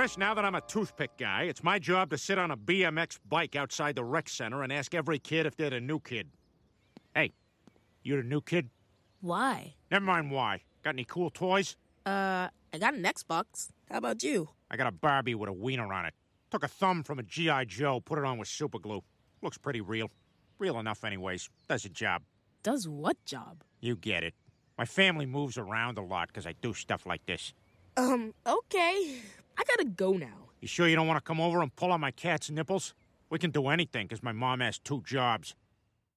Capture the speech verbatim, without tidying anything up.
Trish, now that I'm a toothpick guy, it's my job to sit on a B M X bike outside the rec center and ask every kid if they're the new kid. Hey, you the new kid? Why? Never mind why. Got any cool toys? Uh, I got an Xbox. How about you? I got a Barbie with a wiener on it. Took a thumb from a G I. Joe, put it on with super glue. Looks pretty real. Real enough anyways. Does the job. Does what job? You get it. My family moves around a lot because I do stuff like this. Um, okay. I gotta go now. You sure you don't want to come over and pull on my cat's nipples? We can do anything because my mom has two jobs.